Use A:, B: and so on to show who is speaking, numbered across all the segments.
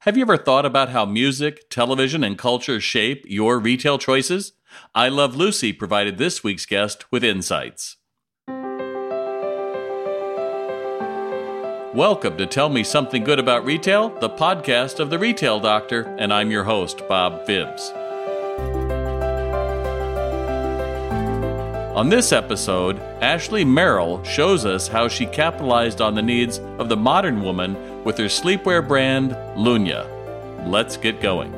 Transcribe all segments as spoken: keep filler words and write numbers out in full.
A: Have you ever thought about how music, television, and culture shape your retail choices? I Love Lucy provided this week's guest with insights. Welcome to Tell Me Something Good About Retail, the podcast of The Retail Doctor, and I'm your host, Bob Phibbs. On this episode, Ashley Merrill shows us how she capitalized on the needs of the modern woman with her sleepwear brand, Lunya. Let's get going.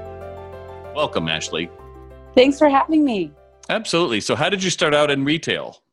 A: Welcome, Ashley.
B: Thanks for having me.
A: Absolutely. So how did you start out in retail?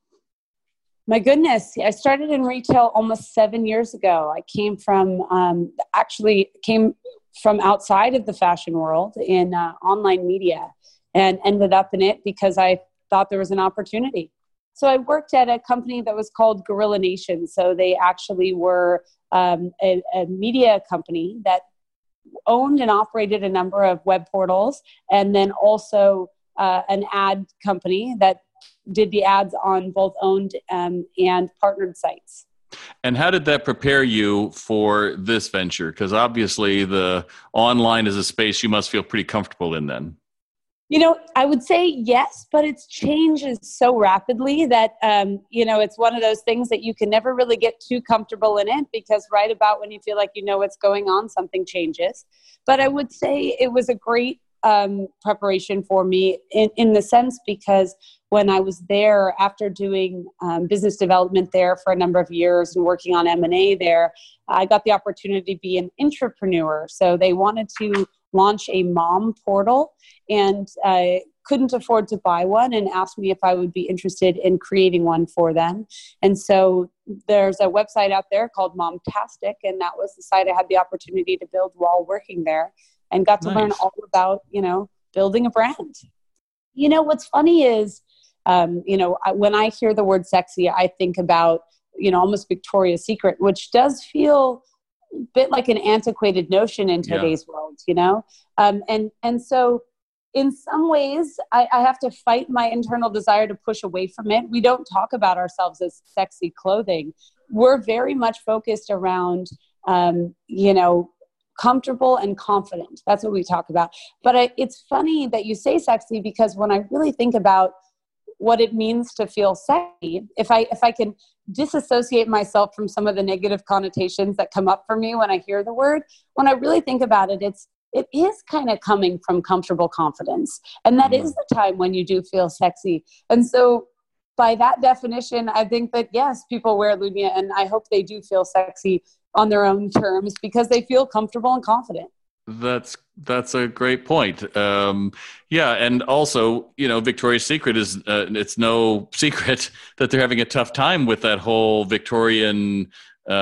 B: My goodness, I started in retail almost seven years ago. I came from, um, actually came from outside of the fashion world in uh, online media and ended up in it because I thought there was an opportunity. So I worked at a company that was called Gorilla Nation. So they actually were um, a, a media company that owned and operated a number of web portals, and then also uh, an ad company that did the ads on both owned um, and partnered sites.
A: And how did that prepare you for this venture? Because obviously the online is a space you must feel pretty comfortable in then.
B: You know, I would say yes, but it's changes so rapidly that, um, you know, it's one of those things that you can never really get too comfortable in it, because right about when you feel like you know what's going on, something changes. But I would say it was a great um, preparation for me in, in the sense because when I was there, after doing um, business development there for a number of years and working on M and A there, I got the opportunity to be an intrapreneur. So they wanted to launch a mom portal and I couldn't afford to buy one and asked me if I would be interested in creating one for them. And so there's a website out there called Momtastic, and that was the site I had the opportunity to build while working there and got to
A: Nice.
B: learn all about, you know, building a brand. You know, what's funny is, um, you know, I, when I hear the word sexy, I think about, you know, almost Victoria's Secret, which does feel a bit like an antiquated notion in today's yeah. world, you know? Um, and, and so in some ways, I, I have to fight my internal desire to push away from it. We don't talk about ourselves as sexy clothing. We're very much focused around, um, you know, comfortable and confident. That's what we talk about. But I, it's funny that you say sexy, because when I really think about what it means to feel sexy, if I if I can disassociate myself from some of the negative connotations that come up for me when I hear the word, when I really think about it, it's it is kind of coming from comfortable confidence. And that mm-hmm. is the time when you do feel sexy. And so by that definition, I think that, yes, people wear Lunya, and I hope they do feel sexy on their own terms because they feel comfortable and confident.
A: That's that's a great point. Um, yeah, and also, you know, Victoria's Secret is uh, it's no secret that they're having a tough time with that whole Victorian,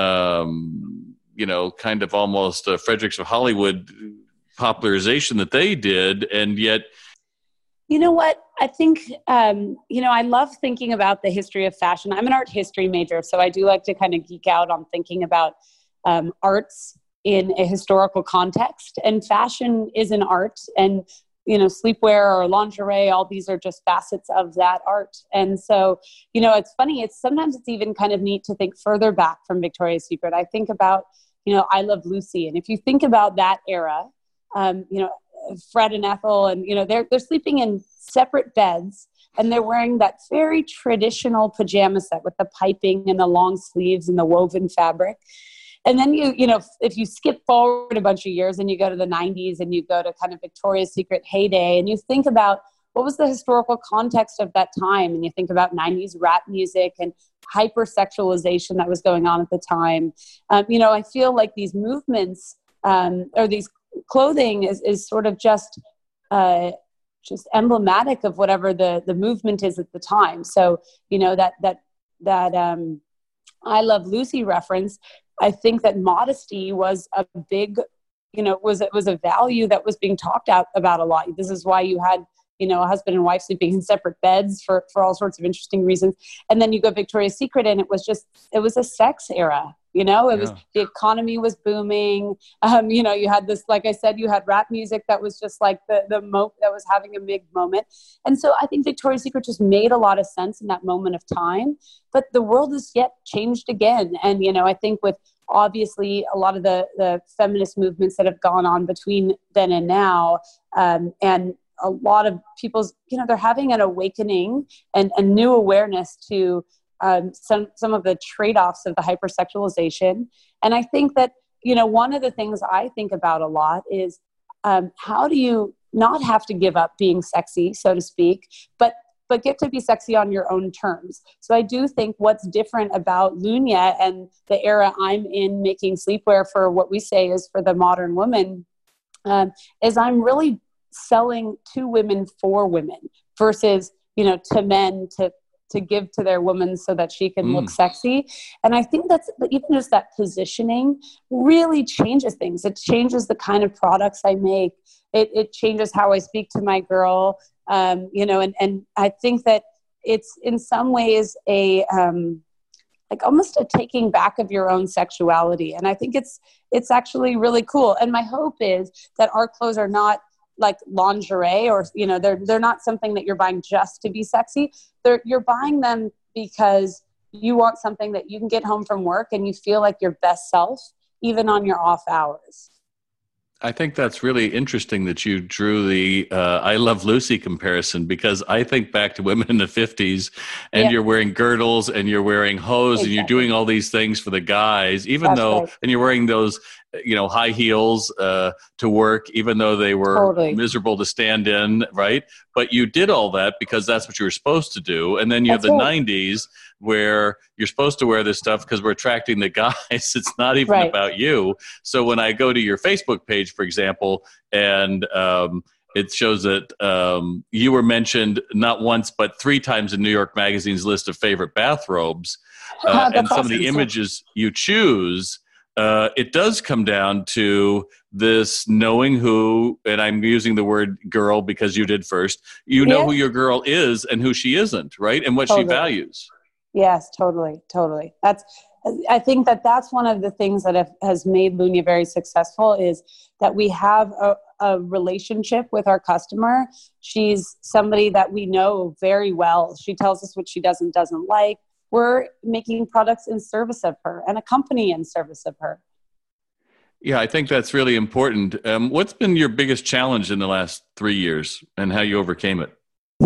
A: um, you know, kind of almost uh, Fredericks of Hollywood popularization that they did, and yet.
B: You know what? I think, um, you know, I love thinking about the history of fashion. I'm an art history major, so I do like to kind of geek out on thinking about um, arts in a historical context. And fashion is an art, and, you know, sleepwear or lingerie, all these are just facets of that art. And so, you know, it's funny. It's sometimes it's even kind of neat to think further back from Victoria's Secret. I think about, you know, I Love Lucy. And if you think about that era, um, you know, Fred and Ethel, and, you know, they're, they're sleeping in separate beds, and they're wearing that very traditional pajama set with the piping and the long sleeves and the woven fabric. And then you, you know, if you skip forward a bunch of years and you go to the nineties and you go to kind of Victoria's Secret heyday, and you think about what was the historical context of that time, and you think about nineties rap music and hypersexualization that was going on at the time. Um, you know, I feel like these movements um, or these clothing is, is sort of just uh, just emblematic of whatever the, the movement is at the time. So, you know, that that that um, I Love Lucy reference, I think that modesty was a big, you know, was it was a value that was being talked out about a lot. This is why you had, you know, a husband and wife sleeping in separate beds for, for all sorts of interesting reasons. And then you go Victoria's Secret, and it was just, it was a sex era. You know, it yeah. was, the economy was booming. Um, you know, you had this, like I said, you had rap music that was just like the, the mo that was having a big moment. And so I think Victoria's Secret just made a lot of sense in that moment of time, but the world has yet changed again. And, you know, I think with obviously a lot of the, the feminist movements that have gone on between then and now, um, and a lot of people's, you know, they're having an awakening and a new awareness to um, some, some of the trade-offs of the hypersexualization. And I think that, you know, one of the things I think about a lot is um, how do you not have to give up being sexy, so to speak, but but get to be sexy on your own terms. So I do think what's different about Lunya and the era I'm in making sleepwear for what we say is for the modern woman, um, is I'm really selling to women for women versus, you know, to men to to give to their woman so that she can mm. look sexy. And I think that's even just that positioning really changes things. It changes the kind of products I make. It, it changes how I speak to my girl. Um, you know, and, and I think that it's in some ways a, um, like almost a taking back of your own sexuality. And I think it's, it's actually really cool. And my hope is that our clothes are not like lingerie or, you know, they're, they're not something that you're buying just to be sexy. They're, you're buying them because you want something that you can get home from work and you feel like your best self, even on your off hours.
A: I think that's really interesting that you drew the uh, I Love Lucy comparison, because I think back to women in the fifties and yeah. you're wearing girdles and you're wearing hose exactly. and you're doing all these things for the guys, even that's though, right. and you're wearing those, you know, high heels uh, to work, even though they were totally. miserable to stand in, right? But you did all that because that's what you were supposed to do. And then you that's have the right. nineties where you're supposed to wear this stuff because we're attracting the guys. It's not even right. about you. So when I go to your Facebook page, for example, and um, it shows that um, you were mentioned not once, but three times in New York Magazine's list of favorite bathrobes, uh, and some awesome. of the images you choose, uh, it does come down to this knowing who, and I'm using the word girl because you did first, you know yeah. who your girl is and who she isn't, right? And what totally. she values.
B: Yes, totally, totally. That's, I think that that's one of the things that have, has made Lunya very successful is that we have a, a relationship with our customer. She's somebody that we know very well. She tells us what she does and doesn't like. We're making products in service of her and a company in service of her.
A: Yeah, I think that's really important. Um, what's been your biggest challenge in the last three years and how you overcame it?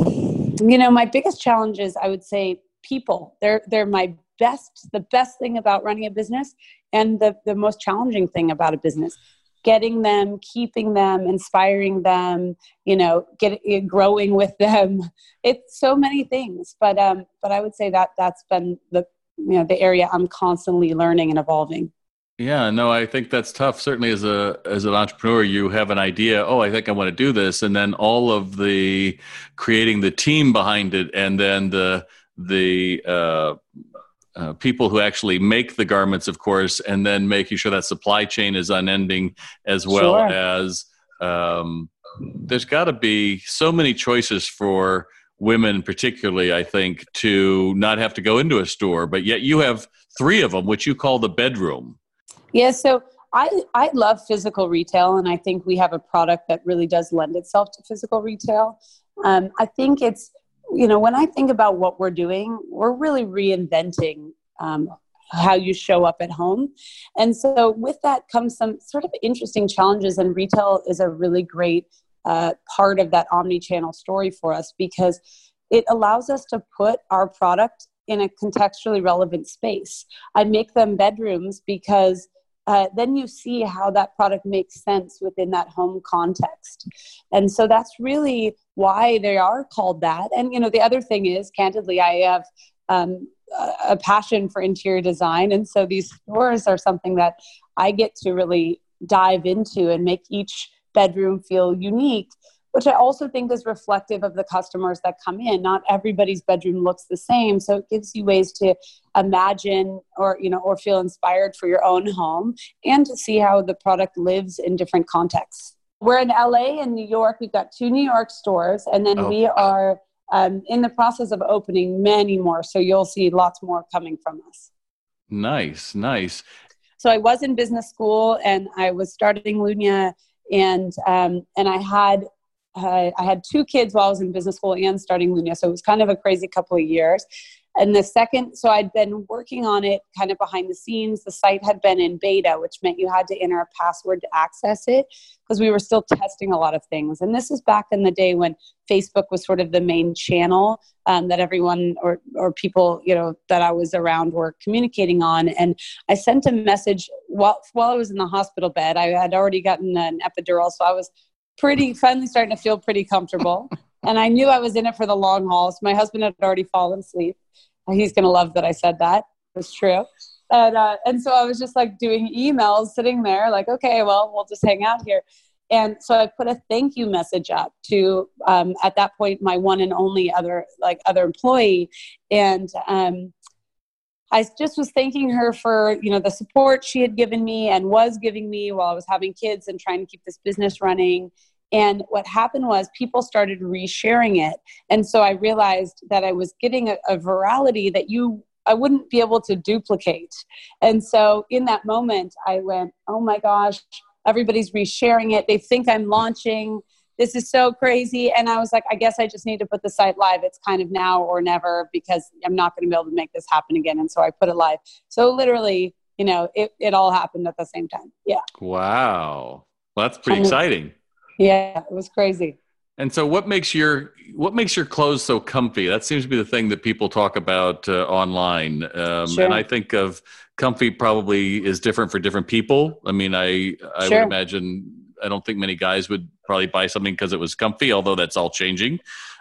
B: You know, my biggest challenge is, I would say, people. They're they're my best, the best thing about running a business and the, the most challenging thing about a business. Getting them, keeping them, inspiring them, you know, get growing with them. It's so many things. But um, but I would say that that's been the you know the area I'm constantly learning and evolving.
A: Yeah, no, I think that's tough. Certainly as a as an entrepreneur, you have an idea, oh, I think I want to do this. And then all of the creating the team behind it, and then the the uh, uh, people who actually make the garments, of course, and then making sure that supply chain is unending, as well sure. as um, there's got to be so many choices for women, particularly, I think, to not have to go into a store, but yet you have three of them, which you call the bedroom.
B: Yeah, so I, I love physical retail, and I think we have a product that really does lend itself to physical retail. Um, I think it's, you know, when I think about what we're doing, we're really reinventing um, how you show up at home. And so with that comes some sort of interesting challenges, and retail is a really great uh, part of that omni-channel story for us, because it allows us to put our product in a contextually relevant space. I make them bedrooms because Uh, then you see how that product makes sense within that home context. And so that's really why they are called that. And, you know, the other thing is, candidly, I have um, a passion for interior design. And so these stores are something that I get to really dive into and make each bedroom feel unique, which I also think is reflective of the customers that come in. Not everybody's bedroom looks the same. So it gives you ways to imagine or, you know, or feel inspired for your own home, and to see how the product lives in different contexts. We're in L A and New York. We've got two New York stores, and then oh. we are um, in the process of opening many more. So you'll see lots more coming from us.
A: Nice, nice.
B: So I was in business school, and I was starting Lunya, and um, and I had Uh, I had two kids while I was in business school and starting Lunya. So it was kind of a crazy couple of years. And the second, so I'd been working on it kind of behind the scenes. The site had been in beta, which meant you had to enter a password to access it because we were still testing a lot of things. And this is back in the day when Facebook was sort of the main channel um, that everyone or or people, you know, that I was around were communicating on. And I sent a message while, while I was in the hospital bed. I had already gotten an epidural, so I was pretty, finally starting to feel pretty comfortable. And I knew I was in it for the long haul. So my husband had already fallen asleep. He's going to love that I said that. It was true. And, uh, and so I was just like doing emails, sitting there like, okay, well, we'll just hang out here. And so I put a thank you message up to, um, at that point, my one and only other, like other employee. And um, I just was thanking her for, you know, the support she had given me and was giving me while I was having kids and trying to keep this business running. And what happened was people started resharing it. And so I realized that I was getting a, a virality that you, I wouldn't be able to duplicate. And so in that moment, I went, oh my gosh, everybody's resharing it. They think I'm launching. This is so crazy. And I was like, I guess I just need to put the site live. It's kind of now or never because I'm not going to be able to make this happen again. And so I put it live. So literally, you know, it, it all happened at the same time. Yeah.
A: Wow. Well, that's pretty
B: and
A: exciting.
B: Yeah, it was crazy.
A: And so what makes your what makes your clothes so comfy? That seems to be the thing that people talk about uh, online. Um,
B: Sure.
A: And I think of comfy probably is different for different people. I mean, I, I
B: Sure.
A: would imagine, I don't think many guys would probably buy something because it was comfy, although that's all changing.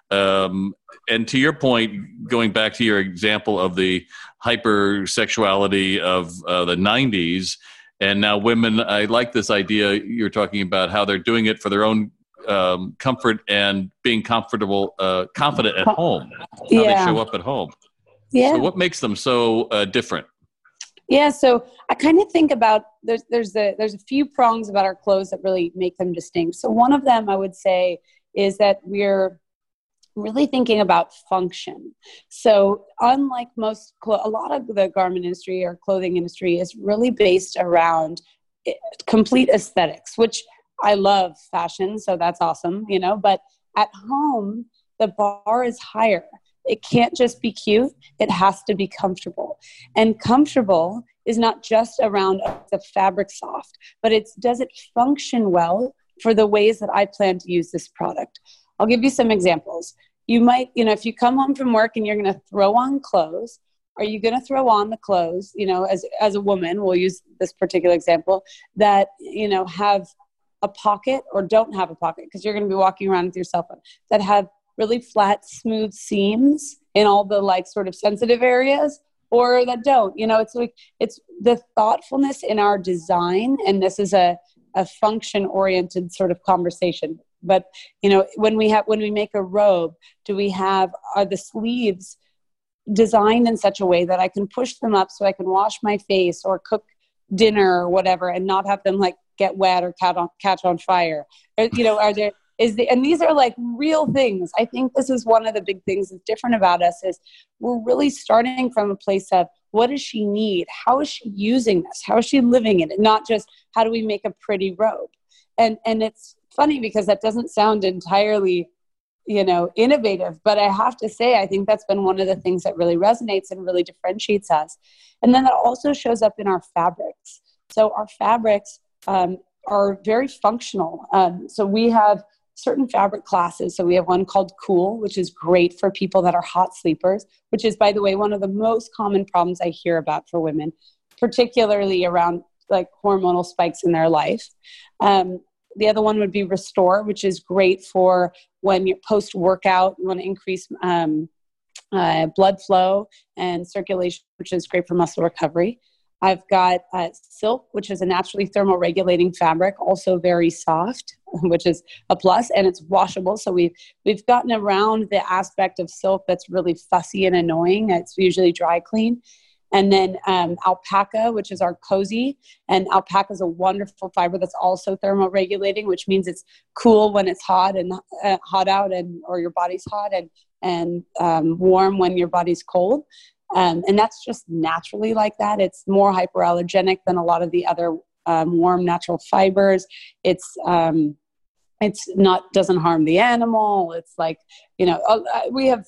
A: Um, and to your point, going back to your example of the hypersexuality of uh, the nineties, and now women, I like this idea you're talking about how they're doing it for their own um, comfort and being comfortable, uh, confident at home, how
B: Yeah.
A: they show up at home.
B: Yeah.
A: So what makes them so uh, different?
B: Yeah, so I kind of think about there's there's a there's a few prongs about our clothes that really make them distinct. So one of them I would say is that we're really thinking about function. So unlike most, clo- a lot of the garment industry or clothing industry is really based around it, complete aesthetics, which I love fashion, so that's awesome, you know, but at home, the bar is higher. It can't just be cute. It has to be comfortable. And comfortable is not just around the fabric soft, but it's, does it function well for the ways that I plan to use this product? I'll give you some examples. You might, you know, if you come home from work and you're going to throw on clothes, are you going to throw on the clothes, you know, as, as a woman, we'll use this particular example, that, you know, have a pocket or don't have a pocket because you're going to be walking around with your cell phone, that have really flat, smooth seams in all the like sort of sensitive areas, or that don't, you know, it's like, it's the thoughtfulness in our design. And this is a, a function oriented sort of conversation. But, you know, when we have, when we make a robe, do we have, are the sleeves designed in such a way that I can push them up so I can wash my face or cook dinner or whatever and not have them like get wet or catch on, catch on fire? Or, you know, are there, is the, and these are like real things. I think this is one of the big things that's different about us is we're really starting from a place of what does she need? How is she using this? How is she living in it? Not just how do we make a pretty robe? And, and it's funny because that doesn't sound entirely, you know, innovative, but I have to say, I think that's been one of the things that really resonates and really differentiates us. And then that also shows up in our fabrics. So our fabrics um, are very functional. Um, so we have certain fabric classes. So we have one called Cool, which is great for people that are hot sleepers, which is, by the way, one of the most common problems I hear about for women, particularly around like hormonal spikes in their life. Um, the other one would be Restore, which is great for when you're post-workout, you want to increase um, uh, blood flow and circulation, which is great for muscle recovery. I've got uh, Silk, which is a naturally thermoregulating fabric, also very soft, which is a plus, and it's washable. So we've we've gotten around the aspect of silk that's really fussy and annoying. It's usually dry clean. And then um, Alpaca, which is our cozy. And Alpaca is a wonderful fiber that's also thermoregulating, which means it's cool when it's hot and uh, hot out, and or your body's hot, and and um, warm when your body's cold. Um, and that's just naturally like that. It's more hyperallergenic than a lot of the other um, warm natural fibers. It's um, it's not doesn't harm the animal. It's like, you know, uh, we have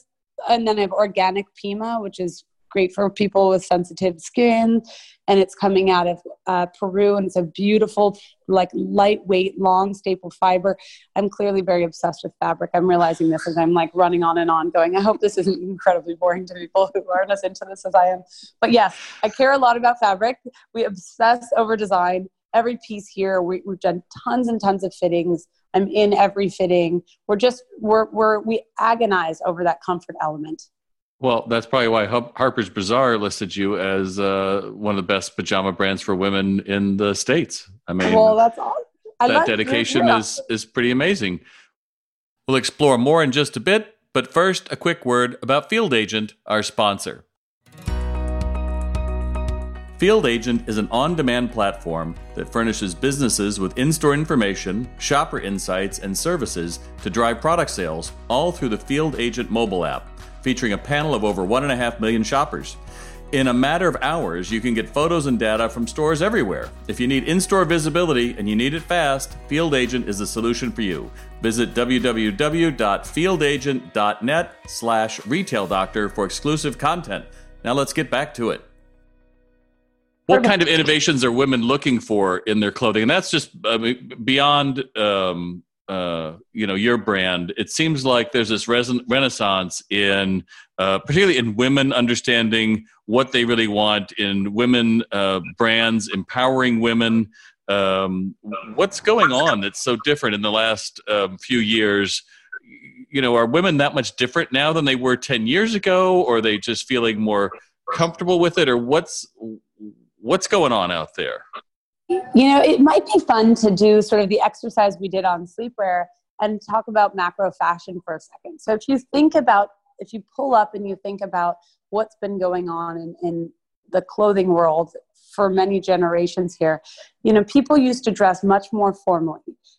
B: and then I have organic Pima, which is great for people with sensitive skin, and it's coming out of uh, Peru, and it's a beautiful, like lightweight, long staple fiber. I'm clearly very obsessed with fabric. I'm realizing this as I'm like running on and on going, I hope this isn't incredibly boring to people who aren't as into this as I am. But yes, I care a lot about fabric. We obsess over design. Every piece here, we, we've done tons and tons of fittings. I'm in every fitting. We're just, we're, we're, we agonize over that comfort element.
A: Well, that's probably why Harper's Bazaar listed you as uh, one of the best pajama brands for women in the States. I mean,
B: well, that's all. I
A: that
B: like
A: dedication is, is pretty amazing. We'll explore more in just a bit, but first, a quick word about Field Agent, our sponsor. Field Agent is an on-demand platform that furnishes businesses with in-store information, shopper insights, and services to drive product sales, all through the Field Agent mobile app, featuring a panel of over one and a half million shoppers. In a matter of hours, you can get photos and data from stores everywhere. If you need in-store visibility and you need it fast, Field Agent is the solution for you. Visit www.fieldagent.net slash retail doctor for exclusive content. Now let's get back to it. What kind of innovations are women looking for in their clothing? And that's just I mean, beyond um, uh, you know, your brand. It seems like there's this res- renaissance in, uh, particularly in women understanding what they really want, in women uh, brands, empowering women. Um, what's going on that's so different in the last um, few years? You know, are women that much different now than they were ten years ago? Or are they just feeling more comfortable with it? Or what's what's going on out there?
B: You know, it might be fun to do sort of the exercise we did on sleepwear and talk about macro fashion for a second. So if you think about, if you pull up and you think about what's been going on in, in the clothing world for many generations here, you know, people used to dress much more formally.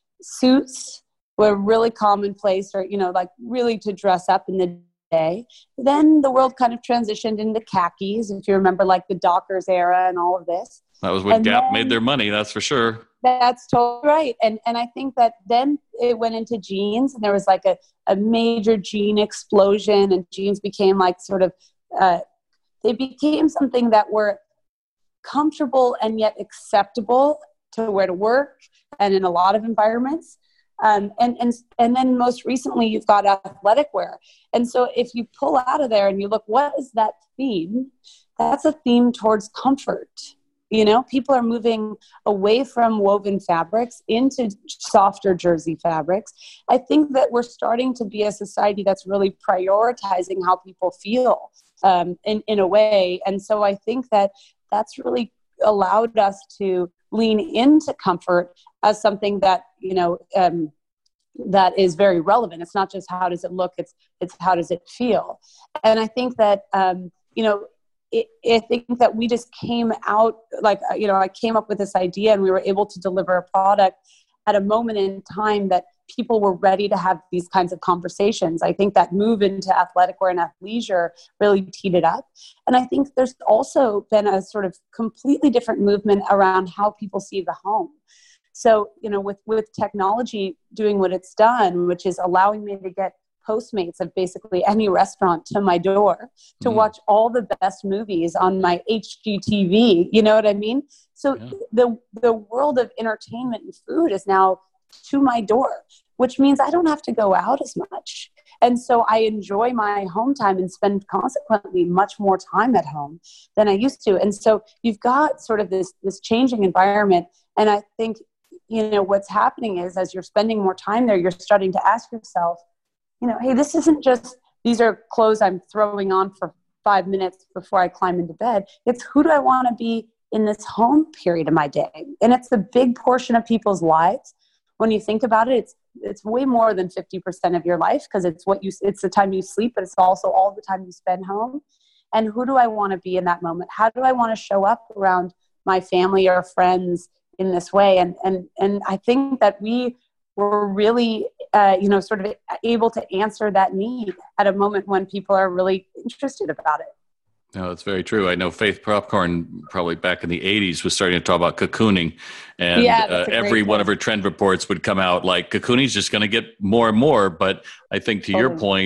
B: Suits were really commonplace, or, you know, like really to dress up in the day. Then the world kind of transitioned into khakis, if you remember, like the Dockers era and all of this.
A: That was when
B: and
A: Gap
B: then,
A: made their money, that's for sure.
B: That's totally right. And and I think that then it went into jeans, and there was like a, a major jean explosion, and jeans became like sort of, uh, they became something that were comfortable and yet acceptable to wear to work and in a lot of environments. Um, and, and, and then most recently you've got athletic wear. And so if you pull out of there and you look, what is that theme? That's a theme towards comfort. You know, people are moving away from woven fabrics into softer jersey fabrics. I think that we're starting to be a society that's really prioritizing how people feel um, in, in a way. And so I think that that's really allowed us to lean into comfort as something that, you know, um, that is very relevant. It's not just how does it look, it's it's how does it feel. And I think that, um, you know, it, I think that we just came out, like, you know, I came up with this idea and we were able to deliver a product at a moment in time that people were ready to have these kinds of conversations. I think that move into athletic wear and athleisure really teed it up. And I think there's also been a sort of completely different movement around how people see the home. So, you know, with, with technology doing what it's done, which is allowing me to get Postmates of basically any restaurant to my door to mm. watch all the best movies on my H G T V. You know what I mean? So yeah. the the world of entertainment and food is now to my door, which means I don't have to go out as much. And so I enjoy my home time and spend consequently much more time at home than I used to. And so you've got sort of this this changing environment. And I think, you know, what's happening is as you're spending more time there, you're starting to ask yourself, you know, hey, this isn't just, these are clothes I'm throwing on for five minutes before I climb into bed. It's who do I want to be in this home period of my day? And it's a big portion of people's lives. When you think about it, it's it's way more than fifty percent of your life, because it's what you, it's the time you sleep, but it's also all the time you spend home. And who do I want to be in that moment? How do I want to show up around my family or friends in this way? And and and I think that we were really, uh, you know, sort of able to answer that need at a moment when people are really interested about it.
A: No, that's very true. I know Faith Popcorn probably back in the eighties was starting to talk about cocooning, and
B: yeah,
A: uh, every one of her trend reports would come out like cocooning's just going to get more and more. But I think to totally. your point,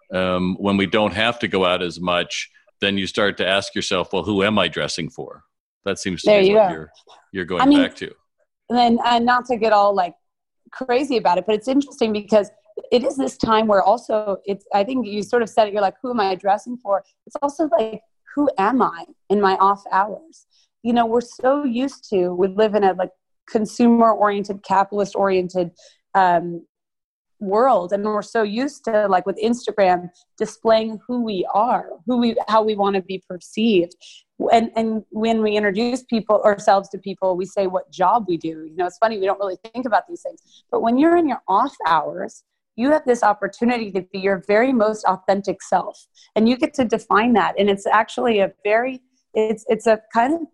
A: um, when we don't have to go out as much, then you start to ask yourself, well, who am I dressing for? That seems to
B: there
A: be
B: you
A: what
B: go.
A: you're, you're going
B: I mean,
A: back to.
B: And then, and not to get all like crazy about it, but it's interesting because it is this time where also it's, I think you sort of said it, you're like, who am I dressing for? It's also like, who am I in my off hours? You know, we're so used to, we live in a like consumer oriented, capitalist oriented, um, world. And we're so used to, like with Instagram, displaying who we are, who we, how we want to be perceived. And and when we introduce people ourselves to people, we say what job we do. You know, it's funny, we don't really think about these things. But when you're in your off hours, you have this opportunity to be your very most authentic self. And you get to define that. And it's actually a very, it's it's a kind of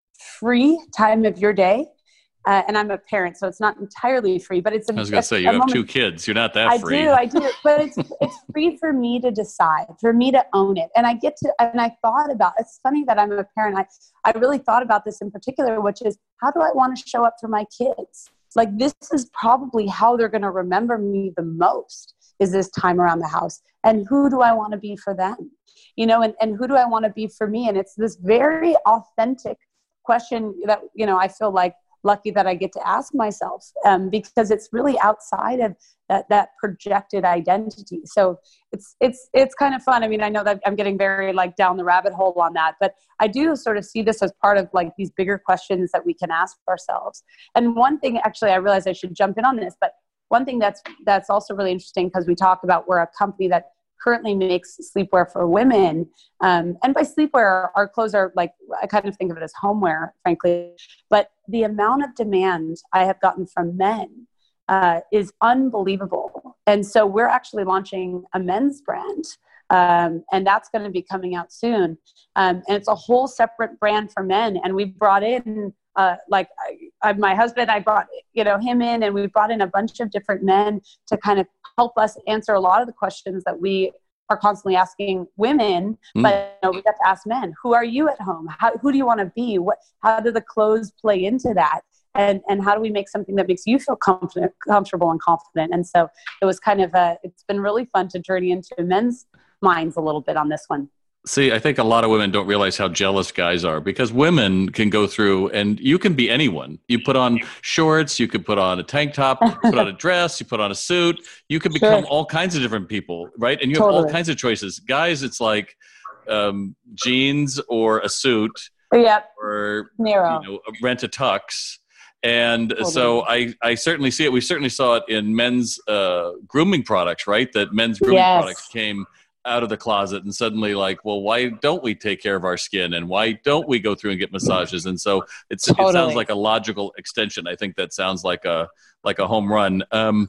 B: free time of your day. Uh, and I'm a parent, so it's not entirely free, but it's a,
A: I was going to say, you have moment. two kids. You're not that
B: I
A: free.
B: I do, I do. But it's it's free for me to decide, for me to own it. And I get to, and I thought about, it's funny that I'm a parent. I, I really thought about this in particular, which is, how do I want to show up for my kids? Like, this is probably how they're going to remember me the most, is this time around the house. And who do I want to be for them? You know, and, and who do I want to be for me? And it's this very authentic question that, you know, I feel like lucky that I get to ask myself, um, because it's really outside of that, that projected identity. So it's, it's, it's kind of fun. I mean, I know that I'm getting very like down the rabbit hole on that, but I do sort of see this as part of like these bigger questions that we can ask ourselves. And one thing, actually, I realized I should jump in on this, but one thing that's, that's also really interesting, because we talk about, we're a company that currently makes sleepwear for women. Um, and by sleepwear, our clothes are like, I kind of think of it as homeware, frankly. But the amount of demand I have gotten from men uh, is unbelievable. And so we're actually launching a men's brand. Um, and that's going to be coming out soon. Um, and it's a whole separate brand for men. And we brought in, uh, like I, I, my husband, I brought, you know, him in, and we brought in a bunch of different men to kind of help us answer a lot of the questions that we are constantly asking women, mm. but you know, we got to ask men, who are you at home? How, who do you want to be? What, how do the clothes play into that? And, and how do we make something that makes you feel confident, comfortable and confident? And so it was kind of a, it's been really fun to journey into men's minds a little bit on this one.
A: See, I think a lot of women don't realize how jealous guys are, because women can go through, and you can be anyone. You put on shorts, you could put on a tank top, put on a dress, you put on a suit. You could become sure. all kinds of different people, right? And you totally. have all kinds of choices. Guys, it's like um, jeans or a suit,
B: yep.
A: or
B: Nero.
A: You know, rent a tux. And totally. so I, I certainly see it. We certainly saw it in men's uh, grooming products, right? That men's grooming
B: yes.
A: products came out of the closet, and suddenly like, well, why don't we take care of our skin, and why don't we go through and get massages? And so it's, totally. it sounds like a logical extension. I think that sounds like a, like a home run. Um,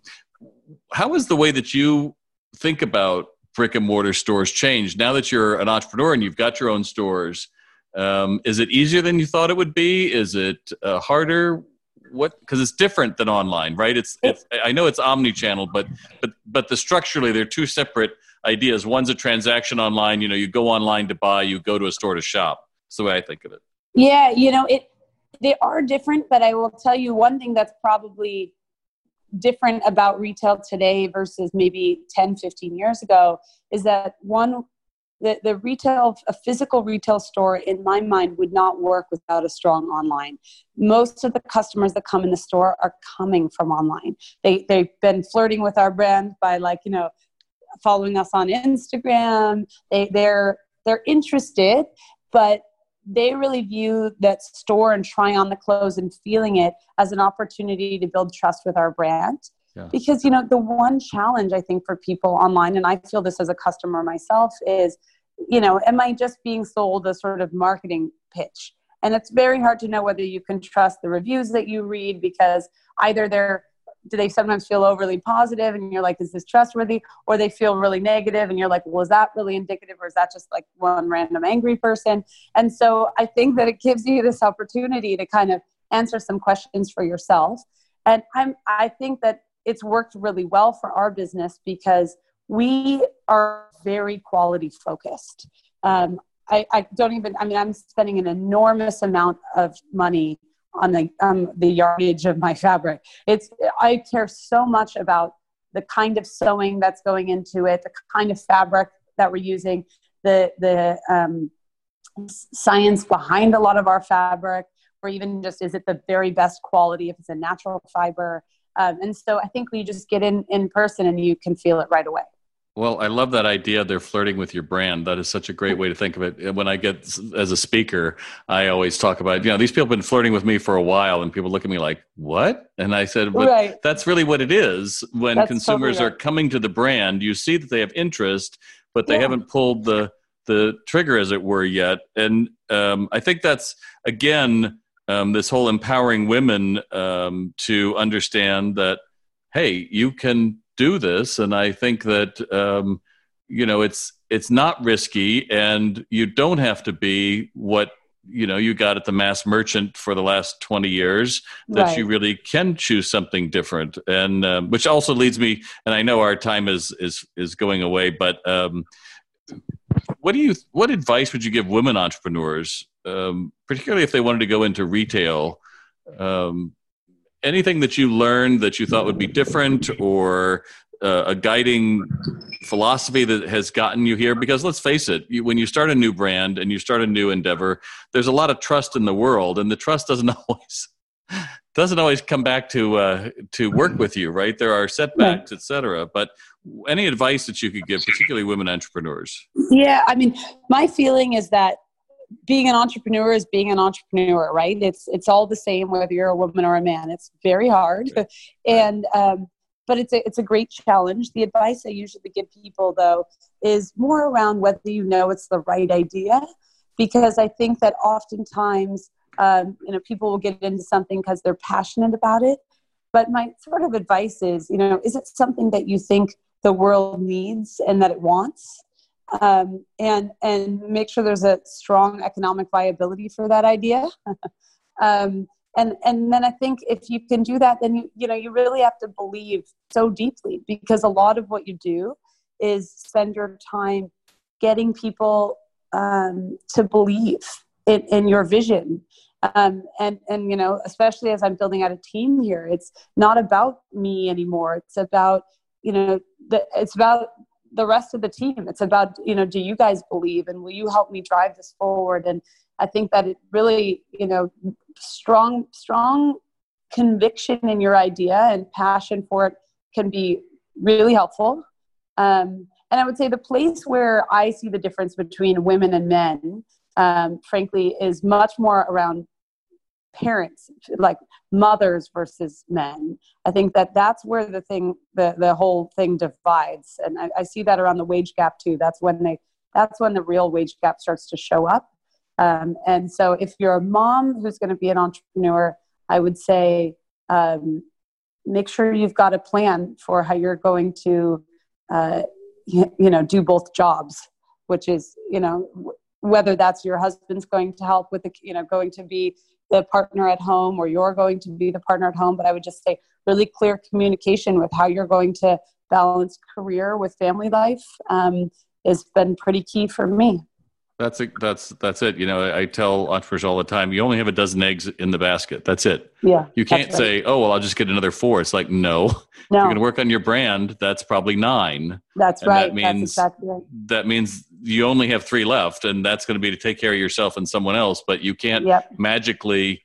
A: how is the way that you think about brick and mortar stores changed now that you're an entrepreneur and you've got your own stores? Um, is it easier than you thought it would be? Is it uh, harder? What, because it's different than online, right? It's, it's, I know it's omni-channel, but, but, but the structurally they're two separate ideas. One's a transaction online. You know, you go online to buy, you go to a store to shop. That's the way I think of it.
B: Yeah. You know, it, they are different, but I will tell you one thing that's probably different about retail today versus maybe ten, fifteen years ago is that one, the, the retail, a physical retail store in my mind would not work without a strong online. Most of the customers that come in the store are coming from online. They, they've been flirting with our brand by like, you know, following us on Instagram. They, they're, they're interested, but they really view that store and trying on the clothes and feeling it as an opportunity to build trust with our brand. Yeah. Because, you know, the one challenge I think for people online, and I feel this as a customer myself, is, you know, am I just being sold a sort of marketing pitch? And it's very hard to know whether you can trust the reviews that you read, because either they're, do they sometimes feel overly positive and you're like, is this trustworthy? Or they feel really negative and you're like, well, is that really indicative, or is that just like one random angry person? And so I think that it gives you this opportunity to kind of answer some questions for yourself. And I'm, I think that it's worked really well for our business because we are very quality focused. Um, I, I don't even, I mean, I'm spending an enormous amount of money on the, um, the yardage of my fabric. It's, I care so much about the kind of sewing that's going into it, the kind of fabric that we're using, the the um, science behind a lot of our fabric, or even just is it the very best quality if it's a natural fiber. Um, and so I think we just get in in person and you can feel it right away.
A: Well, I love that idea. They're flirting with your brand. That is such a great way to think of it. When I get as a speaker, I always talk about, you know, these people have been flirting with me for a while, and people look at me like, what? And I said, but right. That's really what it is. When that's consumers totally right. are coming to the brand, you see that they have interest, but they yeah. haven't pulled the the trigger, as it were, yet. And um, I think that's, again, um, this whole empowering women um, to understand that, hey, you can do this. And I think that, um, you know, it's, it's not risky, and you don't have to be what, you know, you got at the mass merchant for the last twenty years, that right. you really can choose something different. And, um, which also leads me, and I know our time is, is, is going away, but, um, what do you, what advice would you give women entrepreneurs, um, particularly if they wanted to go into retail? Um, anything that you learned that you thought would be different, or uh, a guiding philosophy that has gotten you here? Because let's face it, you, when you start a new brand and you start a new endeavor, there's a lot of trust in the world, and the trust doesn't always doesn't always come back to uh, to work with you, right? There are setbacks, et cetera. But any advice that you could give, particularly women entrepreneurs?
B: Yeah, I mean, my feeling is that being an entrepreneur is being an entrepreneur, right? It's it's all the same whether you're a woman or a man. It's very hard, right. and um, but it's a it's a great challenge. The advice I usually give people, though, is more around whether you know it's the right idea, because I think that oftentimes um, you know people will get into something because they're passionate about it. But my sort of advice is, you know, is it something that you think the world needs and that it wants? Um, and and make sure there's a strong economic viability for that idea. um, and and then I think if you can do that, then you you know you really have to believe so deeply, because a lot of what you do is spend your time getting people um, to believe in, in your vision. Um, and and you know, especially as I'm building out a team here, it's not about me anymore. It's about you know the, it's about the rest of the team. It's about, you know, do you guys believe, and will you help me drive this forward? And I think that it really, you know, strong, strong conviction in your idea and passion for it can be really helpful. Um, and I would say the place where I see the difference between women and men, um, frankly, is much more around parents, like mothers versus men. I think that that's where the thing, the, the whole thing divides. And I, I see that around the wage gap too. That's when they, that's when the real wage gap starts to show up. Um, and so if you're a mom who's going to be an entrepreneur, I would say, um, make sure you've got a plan for how you're going to, uh, you, you know, do both jobs, which is, you know, w- whether that's your husband's going to help with the, you know, going to be the partner at home, or you're going to be the partner at home. But I would just say really clear communication with how you're going to balance career with family life um, has been pretty key for me.
A: That's it. That's that's it. You know, I, I tell entrepreneurs all the time, you only have a dozen eggs in the basket. That's it.
B: Yeah.
A: You can't right. say, oh, well, I'll just get another four. It's like, no. no. If you're going to work on your brand, that's probably nine. That's
B: and right.
A: That means,
B: that's exactly right.
A: That means you only have three left, and that's going to be to take care of yourself and someone else. But you can't yep. magically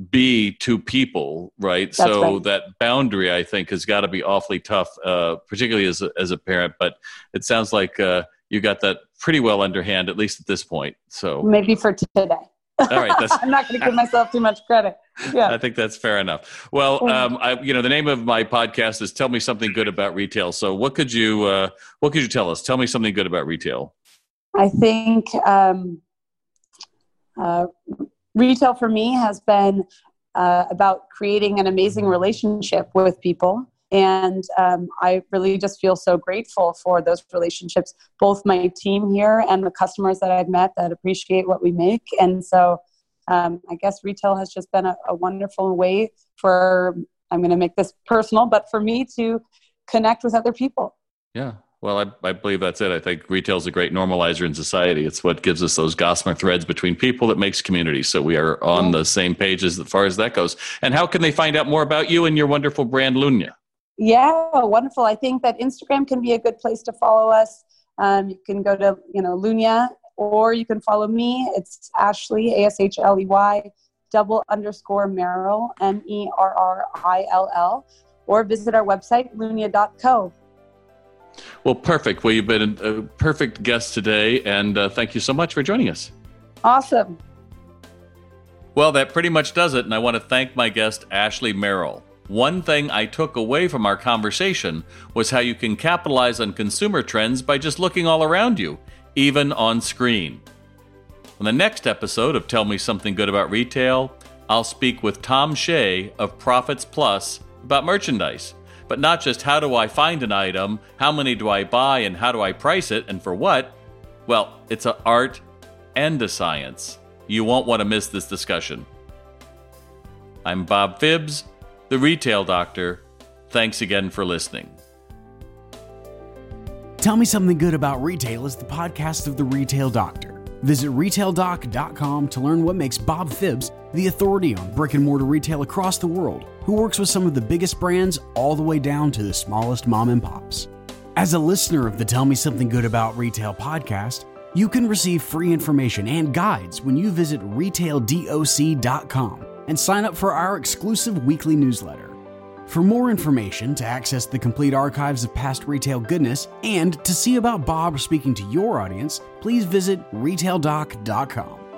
A: be two people, right? That's so right. that boundary, I think, has got to be awfully tough, uh, particularly as a, as a parent. But it sounds like uh, you got that pretty well underhand, at least at this point. So
B: maybe for today.
A: All right, that's,
B: I'm not going to give myself too much credit. Yeah,
A: I think that's fair enough. Well, um, I, you know, the name of my podcast is "Tell Me Something Good About Retail." So, what could you, uh, what could you tell us? Tell me something good about retail.
B: I think um, uh, retail for me has been uh, about creating an amazing relationship with people. And um, I really just feel so grateful for those relationships, both my team here and the customers that I've met that appreciate what we make. And so um, I guess retail has just been a, a wonderful way for, I'm going to make this personal, but for me to connect with other people.
A: Yeah. Well, I, I believe that's it. I think retail is a great normalizer in society. It's what gives us those gossamer threads between people that makes community. So we are on the same page as far as that goes. And how can they find out more about you and your wonderful brand, Lunya?
B: Yeah, wonderful. I think that Instagram can be a good place to follow us. Um, you can go to, you know, Lunya, or you can follow me. It's Ashley, A S H L E Y, double underscore Merrill, M E R R I L L, or visit our website, lunya dot co.
A: Well, perfect. Well, you've been a perfect guest today, and uh, thank you so much for joining us.
B: Awesome.
A: Well, that pretty much does it, and I want to thank my guest, Ashley Merrill. One thing I took away from our conversation was how you can capitalize on consumer trends by just looking all around you, even on screen. On the next episode of Tell Me Something Good About Retail, I'll speak with Tom Shea of Profits Plus about merchandise. But not just how do I find an item, how many do I buy, and how do I price it, and for what? Well, it's an art and a science. You won't want to miss this discussion. I'm Bob Phibbs, the Retail Doctor. Thanks again for listening.
C: Tell Me Something Good About Retail is the podcast of the Retail Doctor. Visit retail doc dot com to learn what makes Bob Phibbs the authority on brick and mortar retail across the world, who works with some of the biggest brands all the way down to the smallest mom and pops. As a listener of the Tell Me Something Good About Retail podcast, you can receive free information and guides when you visit retail doc dot com and sign up for our exclusive weekly newsletter. For more information, to access the complete archives of past retail goodness, and to see about Bob speaking to your audience, please visit retail doc dot com.